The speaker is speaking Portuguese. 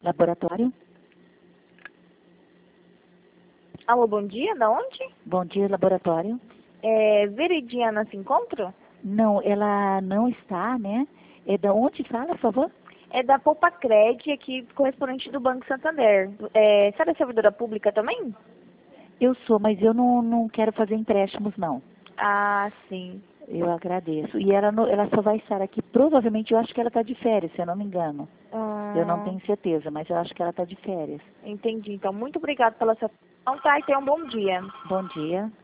Laboratório? Alô, bom dia, da onde? Bom dia, laboratório. Veridiana se encontra? Não, ela não está, né? É da onde fala, por favor? É da Poupa-Cred, aqui, correspondente do Banco Santander. Você é da servidora pública também? Eu sou, mas eu não quero fazer empréstimos, não. Ah, sim. Eu agradeço. E ela só vai estar aqui, provavelmente, eu acho que ela está de férias, se eu não me engano. Eu não Ah, tenho certeza, mas eu acho que ela está de férias. entendi. Então, muito obrigada pela sua atenção, tá? E tenha um bom dia. Bom dia.